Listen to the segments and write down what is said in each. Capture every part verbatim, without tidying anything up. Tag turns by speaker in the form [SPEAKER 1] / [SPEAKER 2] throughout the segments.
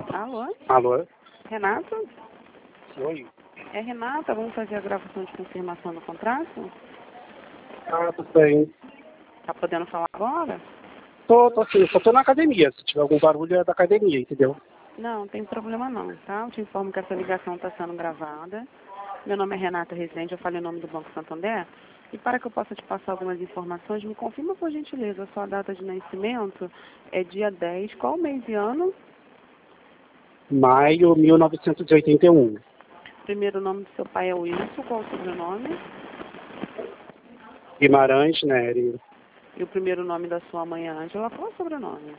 [SPEAKER 1] Alô?
[SPEAKER 2] Alô?
[SPEAKER 1] Renato?
[SPEAKER 2] Oi.
[SPEAKER 1] É Renata, vamos fazer a gravação de confirmação do contrato?
[SPEAKER 2] Ah, tudo bem.
[SPEAKER 1] Tá podendo falar agora?
[SPEAKER 2] Tô, tô sim, só tô na academia. Se tiver algum barulho é da academia, entendeu?
[SPEAKER 1] Não, não tem problema não, tá? Eu te informo que essa ligação está sendo gravada. Meu nome é Renata Rezende, eu falo em nome do Banco Santander. E para que eu possa te passar algumas informações, me confirma por gentileza, a sua data de nascimento é dia dez, qual mês e ano?
[SPEAKER 2] Maio mil novecentos e oitenta e um.
[SPEAKER 1] Primeiro nome do seu pai é Wilson, qual o sobrenome?
[SPEAKER 2] Guimarães Nery.
[SPEAKER 1] E o primeiro nome da sua mãe é Ângela, qual é o sobrenome?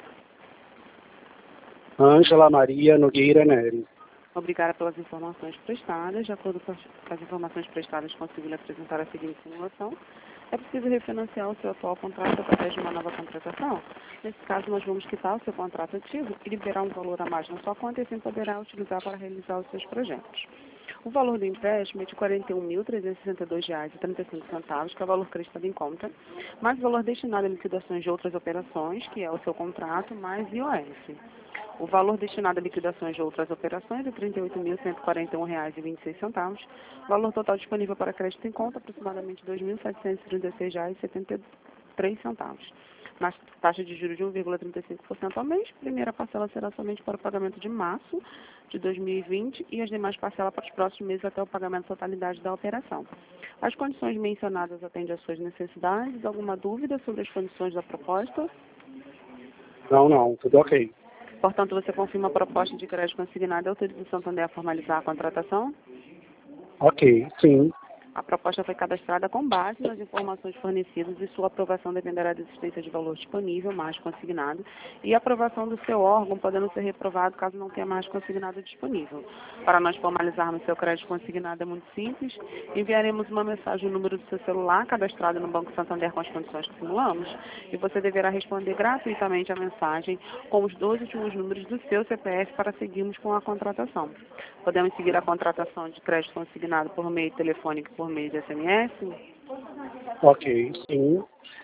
[SPEAKER 2] Ângela Maria Nogueira Nery.
[SPEAKER 1] Obrigada pelas informações prestadas. De acordo com as, com as informações prestadas, consigo lhe apresentar a seguinte simulação. É preciso refinanciar o seu atual contrato através de uma nova contratação. Nesse caso, nós vamos quitar o seu contrato antigo e liberar um valor a mais na sua conta e assim poderá utilizar para realizar os seus projetos. O valor do empréstimo é de quarenta e um mil trezentos e sessenta e dois reais e trinta e cinco centavos, que é o valor creditado em conta, mais o valor destinado a liquidações de outras operações, que é o seu contrato, mais I O F. O valor destinado a liquidações de outras operações é trinta e oito mil cento e quarenta e um reais e vinte e seis centavos. Valor total disponível para crédito em conta, aproximadamente dois mil setecentos e trinta e seis reais e setenta e três centavos. Na taxa de juros de um vírgula trinta e cinco por cento ao mês, primeira parcela será somente para o pagamento de março de dois mil e vinte e as demais parcelas para os próximos meses até o pagamento da totalidade da operação. As condições mencionadas atendem às suas necessidades. Alguma dúvida sobre as condições da proposta?
[SPEAKER 2] Não, não, tudo ok.
[SPEAKER 1] Portanto, você confirma a proposta de crédito consignado e autoriza o Santander a formalizar a contratação?
[SPEAKER 2] Ok, sim.
[SPEAKER 1] A proposta foi cadastrada com base nas informações fornecidas e sua aprovação dependerá da existência de valor disponível, mais consignado, e a aprovação do seu órgão, podendo ser reprovado caso não tenha mais consignado disponível. Para nós formalizarmos seu crédito consignado é muito simples. Enviaremos uma mensagem no número do seu celular cadastrado no Banco Santander com as condições que simulamos e você deverá responder gratuitamente a mensagem com os dois últimos números do seu C P F para seguirmos com a contratação. Podemos seguir a contratação de crédito consignado por meio telefônico e por meio de S M S?
[SPEAKER 2] Ok, sim.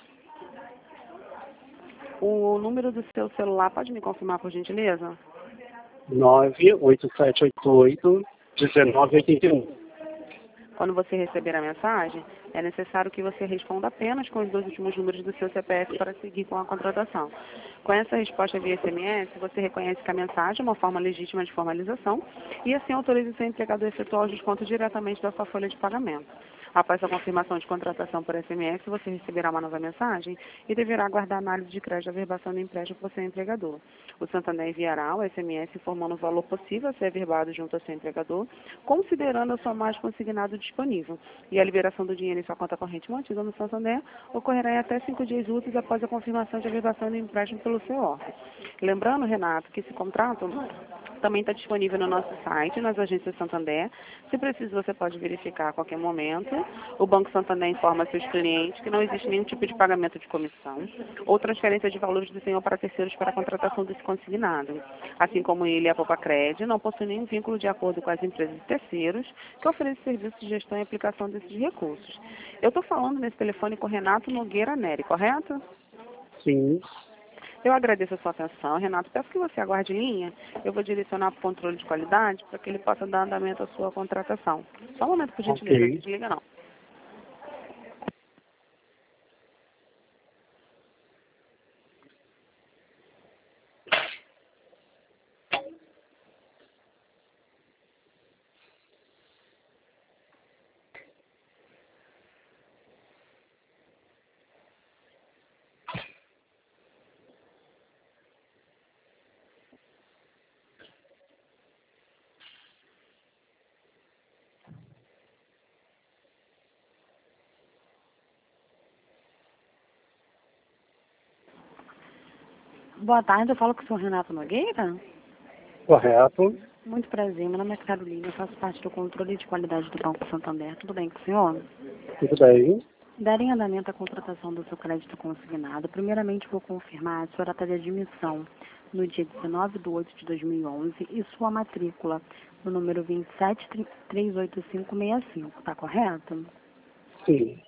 [SPEAKER 1] O número do seu celular, pode me confirmar, por gentileza?
[SPEAKER 2] nove oito sete oito oito um nove oito um.
[SPEAKER 1] Quando você receber a mensagem, é necessário que você responda apenas com os dois últimos números do seu C P F para seguir com a contratação. Com essa resposta via S M S, você reconhece que a mensagem é uma forma legítima de formalização e assim autoriza o seu empregador a efetuar o desconto diretamente da sua folha de pagamento. Após a confirmação de contratação por S M S, você receberá uma nova mensagem e deverá aguardar a análise de crédito da averbação do empréstimo por seu empregador. O Santander enviará o S M S informando o valor possível a ser averbado junto ao seu empregador, considerando a sua margem consignado disponível. E a liberação do dinheiro em sua conta corrente mantida no Santander ocorrerá em até cinco dias úteis após a confirmação de averbação do empréstimo pelo seu órgão. Lembrando, Renato, que esse contrato também está disponível no nosso site, nas agências Santander. Se preciso, você pode verificar a qualquer momento. O Banco Santander informa seus clientes que não existe nenhum tipo de pagamento de comissão ou transferência de valores do senhor para terceiros para a contratação desse consignado. Assim como ele e a Popacred não possuem nenhum vínculo de acordo com as empresas de terceiros que oferecem serviços de gestão e aplicação desses recursos. Eu estou falando nesse telefone com Renato Nogueira Nery, correto?
[SPEAKER 2] Sim.
[SPEAKER 1] Eu agradeço a sua atenção, Renato. Peço que você aguarde em linha. Eu vou direcionar para o controle de qualidade para que ele possa dar andamento à sua contratação. Só um momento, por gentileza.
[SPEAKER 2] Ok.
[SPEAKER 1] Não desliga, não. Boa tarde, eu falo com o senhor Renato Nogueira.
[SPEAKER 2] Correto.
[SPEAKER 1] Muito prazer, meu nome é Carolina, eu faço parte do controle de qualidade do Banco Santander. Tudo bem com o senhor?
[SPEAKER 2] Tudo bem.
[SPEAKER 1] Darem andamento à contratação do seu crédito consignado. Primeiramente, vou confirmar a sua data de admissão no dia dezenove de oito de dois mil e onze e sua matrícula no número vinte e sete, três oito cinco, seis cinco, tá correto?
[SPEAKER 2] Sim.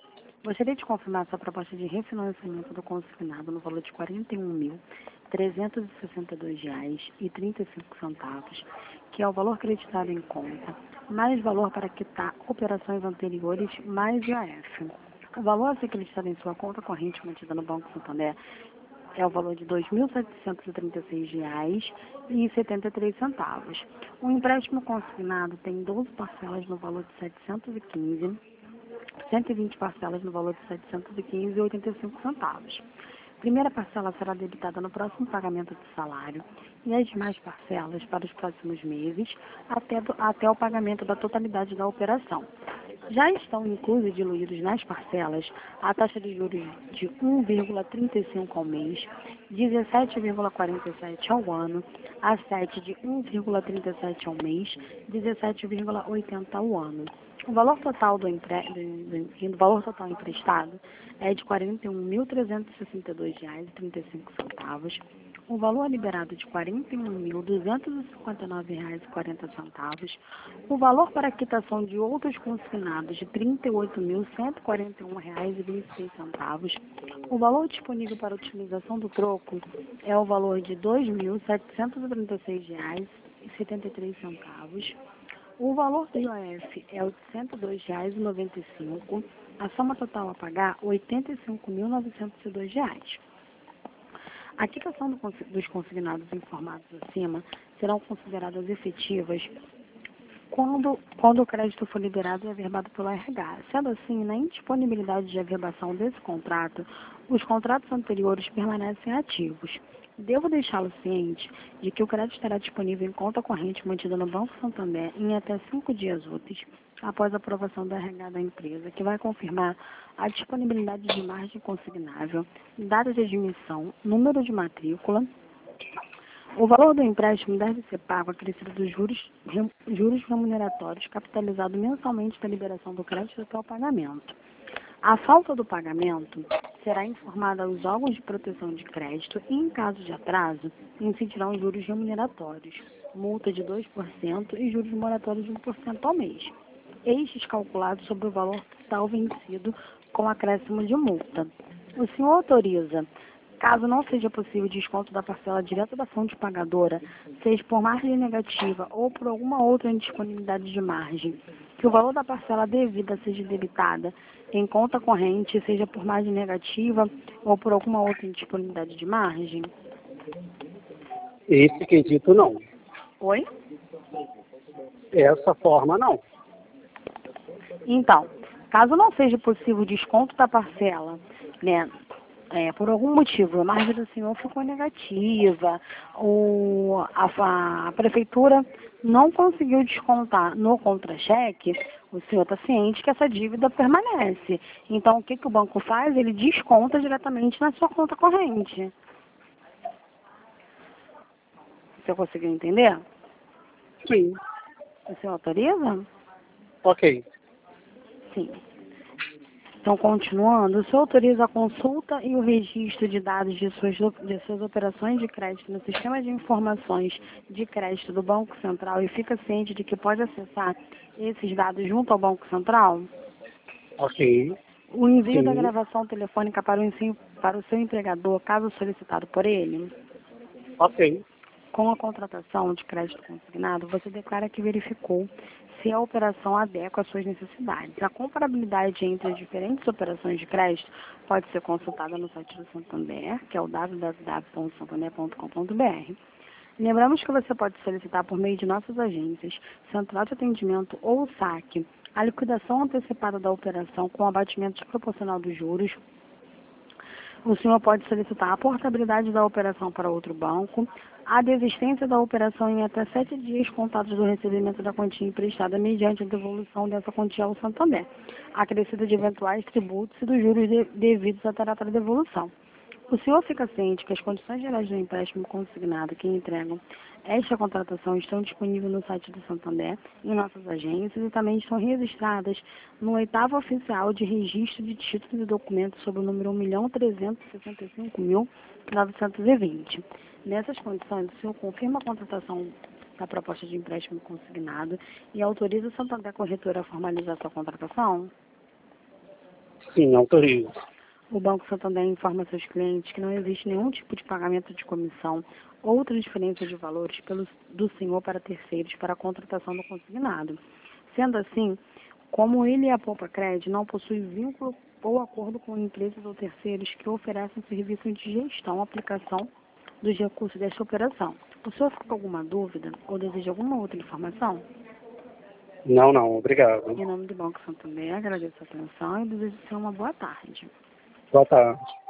[SPEAKER 3] Gostaria de confirmar sua proposta de refinanciamento do consignado no valor de quarenta e um mil trezentos e sessenta e dois reais e trinta e cinco centavos, que é o valor creditado em conta, mais valor para quitar operações anteriores, mais I A F. O valor a ser acreditado em sua conta corrente mantida no Banco Santander é o valor de dois mil setecentos e trinta e seis reais e setenta e três centavos. O empréstimo consignado tem doze parcelas no valor de setecentos e quinze, cento e vinte parcelas no valor de setecentos e quinze reais e oitenta e cinco centavos. Primeira parcela será debitada no próximo pagamento do salário e as demais parcelas para os próximos meses até, do, até o pagamento da totalidade da operação. Já estão inclusos e diluídos nas parcelas a taxa de juros de um vírgula trinta e cinco ao mês, dezessete vírgula quarenta e sete ao ano, a sete de um vírgula trinta e sete ao mês, dezessete vírgula oitenta ao ano. O valor total do, empre... do, do valor total emprestado é de quarenta e um mil trezentos e sessenta e dois reais e trinta e cinco centavos. O valor liberado de quarenta e um mil duzentos e cinquenta e nove reais e quarenta centavos. O valor para quitação de outros consignados de trinta e oito mil cento e quarenta e um reais e vinte e seis centavos. O valor disponível para utilização do troco é o valor de dois mil setecentos e trinta e seis reais e setenta e três centavos. O valor do I O F é o de cento e dois reais e noventa e cinco centavos. A soma total a pagar, oitenta e cinco mil novecentos e dois reais. A quitação do, dos consignados informados acima serão consideradas efetivas quando, quando o crédito for liberado e averbado pelo R H. Sendo assim, na indisponibilidade de averbação desse contrato, os contratos anteriores permanecem ativos. Devo deixá-lo ciente de que o crédito estará disponível em conta corrente mantida no Banco Santander em até cinco dias úteis após a aprovação do R H da empresa, que vai confirmar a disponibilidade de margem consignável, data de admissão, número de matrícula. O valor do empréstimo deve ser pago acrescido dos juros, juros remuneratórios capitalizado mensalmente da liberação do crédito até o pagamento. A falta do pagamento será informada aos órgãos de proteção de crédito e, em caso de atraso, incidirão juros remuneratórios, multa de dois por cento e juros moratórios de um por cento ao mês. Estes calculados sobre o valor total vencido com acréscimo de multa. O senhor autoriza, caso não seja possível desconto da parcela direta da fonte pagadora, seja por margem negativa ou por alguma outra indisponibilidade de margem, que o valor da parcela devida seja debitada em conta corrente, seja por margem negativa ou por alguma outra indisponibilidade de margem?
[SPEAKER 2] Esse quesito não.
[SPEAKER 3] Oi?
[SPEAKER 2] Essa forma não.
[SPEAKER 3] Então, caso não seja possível o desconto da parcela, né, é, por algum motivo, a margem do senhor ficou negativa, ou a, a prefeitura não conseguiu descontar no contra-cheque, o senhor está ciente que essa dívida permanece. Então, o que, que o banco faz? Ele desconta diretamente na sua conta corrente. Você conseguiu entender?
[SPEAKER 2] Sim.
[SPEAKER 3] O senhor autoriza?
[SPEAKER 2] Ok.
[SPEAKER 3] Sim. Então, continuando, o senhor autoriza a consulta e o registro de dados de suas, de suas operações de crédito no sistema de informações de crédito do Banco Central e fica ciente de que pode acessar esses dados junto ao Banco Central?
[SPEAKER 2] Ok.
[SPEAKER 3] O envio
[SPEAKER 2] Sim.
[SPEAKER 3] da gravação telefônica para o, ensino, para o seu empregador, caso solicitado por ele?
[SPEAKER 2] Ok.
[SPEAKER 3] Com a contratação de crédito consignado, você declara que verificou se a operação adequa às suas necessidades. A comparabilidade entre as diferentes operações de crédito pode ser consultada no site do Santander, que é o w w w ponto santander ponto com ponto b r. Lembramos que você pode solicitar por meio de nossas agências, Central de Atendimento ou saque, a liquidação antecipada da operação com abatimento desproporcional dos juros. O senhor pode solicitar a portabilidade da operação para outro banco, a desistência da operação em até sete dias contados do recebimento da quantia emprestada mediante a devolução dessa quantia ao Santander, acrescida de eventuais tributos e dos juros de, devidos à data da devolução. O senhor fica ciente que as condições gerais do empréstimo consignado que entregam esta contratação estão disponíveis no site do Santander, em nossas agências, e também estão registradas no oitavo oficial de registro de títulos e documentos sob o número um milhão trezentos e sessenta e cinco mil novecentos e vinte. Nessas condições, o senhor confirma a contratação da proposta de empréstimo consignado e autoriza o Santander Corretora a formalizar sua contratação?
[SPEAKER 2] Sim, autorizo.
[SPEAKER 3] O Banco Santander informa seus clientes que não existe nenhum tipo de pagamento de comissão ou transferência de valores pelo, do senhor para terceiros para a contratação do consignado. Sendo assim, como ele e a Poupa Cred não possuem vínculo ou acordo com empresas ou terceiros que oferecem serviço de gestão ou aplicação dos recursos desta operação. O senhor ficou com alguma dúvida ou deseja alguma outra informação?
[SPEAKER 2] Não, não, obrigado.
[SPEAKER 3] Em nome do Banco Santander, agradeço a atenção e desejo ser uma boa tarde.
[SPEAKER 2] Boa tarde.